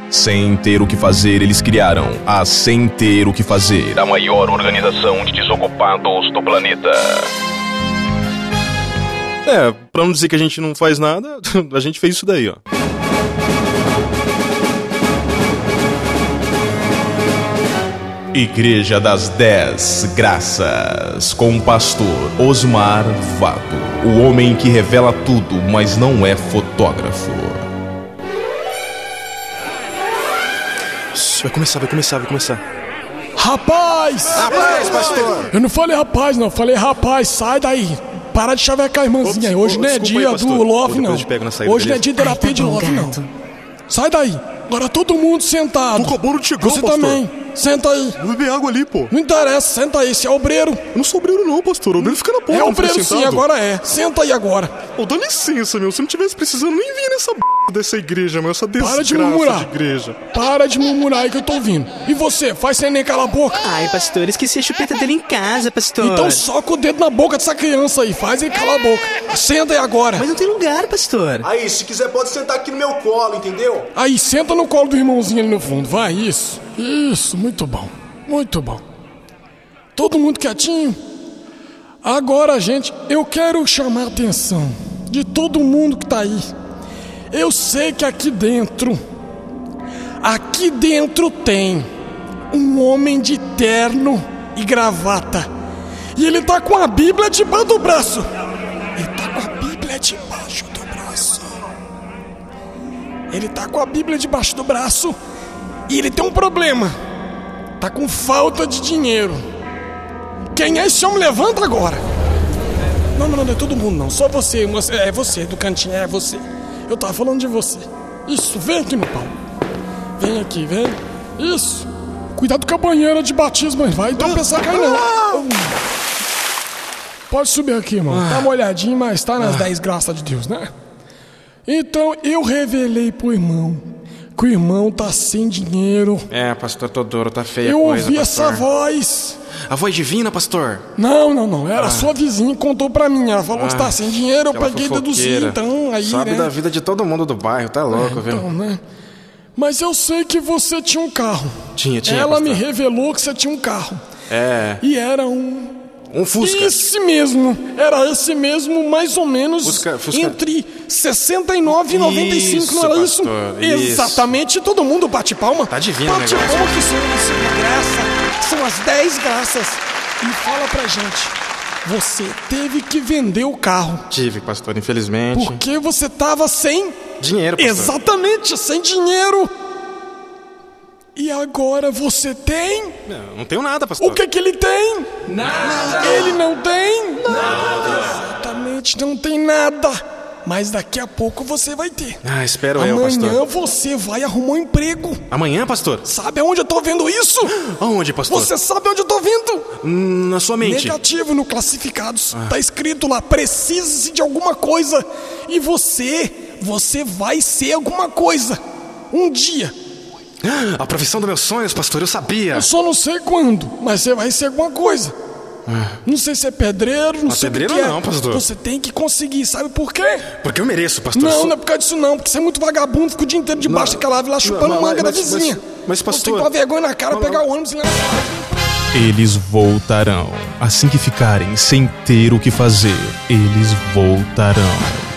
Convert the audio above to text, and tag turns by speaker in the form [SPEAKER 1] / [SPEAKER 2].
[SPEAKER 1] Sem ter o que fazer, eles criaram a Sem Ter o que Fazer, a maior organização de desocupados do planeta. Pra não dizer que a gente não faz nada, a gente fez isso daí, ó. Igreja das 10 Graças, com o pastor Osmar Vado, o homem que revela tudo, mas não é fotógrafo. Vai começar.
[SPEAKER 2] Rapaz, pastor! Eu não falei rapaz, não, eu falei rapaz, sai daí. Para de chavecar a irmãzinha. Hoje não é dia do love, não. Hoje não é dia de terapia de love, não. Sai daí. Agora todo mundo sentado.
[SPEAKER 3] Tô acabando de chegar,
[SPEAKER 2] Você
[SPEAKER 3] pastor.
[SPEAKER 2] também. Senta aí.
[SPEAKER 3] Vou beber água ali, pô.
[SPEAKER 2] Não interessa, senta aí. Você é obreiro.
[SPEAKER 3] Eu não sou obreiro não, pastor. O obreiro fica na porta.
[SPEAKER 2] É obreiro sim, agora é. Senta aí agora.
[SPEAKER 3] Ô, dá licença, meu. Se não tivesse precisando, nem vinha nessa dessa igreja, meu. Essa desgraça
[SPEAKER 2] Para de murmurar.
[SPEAKER 3] de igreja.
[SPEAKER 2] Para de murmurar aí que eu tô ouvindo. E você, faz sem nem calar a boca.
[SPEAKER 4] Ai, pastor, esqueci a chupeta dele em casa, pastor.
[SPEAKER 2] Então soca o dedo na boca dessa criança aí. Faz ele calar a boca. Senta aí agora.
[SPEAKER 4] Mas não tem lugar, pastor.
[SPEAKER 5] Aí, se quiser pode sentar aqui no meu colo, entendeu?
[SPEAKER 2] Aí, senta no colo do irmãozinho ali no fundo. Vai, isso. Isso, muito bom. Muito bom. Todo mundo quietinho? Agora, gente, eu quero chamar a atenção de todo mundo que tá aí. Eu sei que aqui dentro tem um homem de terno e gravata. E ele tá com a Bíblia debaixo do braço. Ele tá com a Bíblia debaixo do braço. Ele tá com a Bíblia debaixo do braço. E ele tem um problema. Tá com falta de dinheiro. Quem é esse homem? Levanta agora. Não é todo mundo não. Só você. É você do cantinho, é você. Eu tava falando de você. Isso, vem aqui no pau. Vem aqui, vem. Isso. Cuidado com a banheira de batismo, hein? Vai tropeçar, cai não. Pode subir aqui, irmão. Tá molhadinho, mas tá nas 10 graças de Deus, né? Então, eu revelei pro irmão que o irmão tá sem dinheiro.
[SPEAKER 6] É, pastor Todoro, tá feia a
[SPEAKER 2] Eu
[SPEAKER 6] coisa,
[SPEAKER 2] ouvi
[SPEAKER 6] pastor.
[SPEAKER 2] essa voz.
[SPEAKER 6] A voz divina, pastor?
[SPEAKER 2] Não. Era a sua vizinha que contou pra mim. Ela falou que tá sem dinheiro, eu
[SPEAKER 6] Aquela
[SPEAKER 2] peguei e deduzi.
[SPEAKER 6] fofoqueira.
[SPEAKER 2] Então, aí,
[SPEAKER 6] Sabe
[SPEAKER 2] né?
[SPEAKER 6] da vida de todo mundo do bairro, tá louco, viu?
[SPEAKER 2] Então, né? Mas eu sei que você tinha um carro.
[SPEAKER 6] Tinha,
[SPEAKER 2] Ela
[SPEAKER 6] pastor.
[SPEAKER 2] me revelou que você tinha um carro.
[SPEAKER 6] É,
[SPEAKER 2] E era um
[SPEAKER 6] Fusca.
[SPEAKER 2] Esse mesmo. Era esse mesmo, mais ou menos
[SPEAKER 6] Fusca.
[SPEAKER 2] entre 69 e 95,
[SPEAKER 6] Isso,
[SPEAKER 2] não era isso?
[SPEAKER 6] pastor, isso.
[SPEAKER 2] Exatamente, todo mundo bate palma.
[SPEAKER 6] Tá divino o
[SPEAKER 2] bate
[SPEAKER 6] negócio.
[SPEAKER 2] palma que isso é uma graça. São as 10 graças. E fala pra gente, você teve que vender o carro.
[SPEAKER 6] Tive, pastor, infelizmente.
[SPEAKER 2] Porque você tava sem
[SPEAKER 6] Dinheiro, pastor.
[SPEAKER 2] Exatamente, sem dinheiro. E agora você tem?
[SPEAKER 6] Não tenho nada, pastor.
[SPEAKER 2] O que ele tem? Nada. Ele não tem? Nada. Exatamente, não tem nada. Mas daqui a pouco você vai ter.
[SPEAKER 6] Ah, espero eu, pastor.
[SPEAKER 2] Amanhã você vai arrumar um emprego.
[SPEAKER 6] Amanhã, pastor?
[SPEAKER 2] Sabe aonde eu tô vendo isso?
[SPEAKER 6] Aonde, pastor?
[SPEAKER 2] Você sabe onde eu tô vendo?
[SPEAKER 6] Na sua mente.
[SPEAKER 2] Negativo no classificados. Tá escrito lá, precisa-se de alguma coisa. E você vai ser alguma coisa. Um dia.
[SPEAKER 6] A profissão dos meus sonhos, pastor, eu sabia.
[SPEAKER 2] Eu só não sei quando, mas você vai ser alguma coisa. Não sei se é pedreiro, não sei
[SPEAKER 6] pedreiro
[SPEAKER 2] o que é.
[SPEAKER 6] não, pastor.
[SPEAKER 2] Você tem que conseguir, sabe por quê?
[SPEAKER 6] Porque eu mereço, pastor.
[SPEAKER 2] Não é por causa disso não, porque você é muito vagabundo, fica o dia inteiro debaixo daquela árvore lá chupando manga da vizinha.
[SPEAKER 6] Mas, pastor...
[SPEAKER 2] Você tem que ter vergonha na cara, pegar o ônibus e ir lá na cidade.
[SPEAKER 1] Eles voltarão. Assim que ficarem sem ter o que fazer, eles voltarão.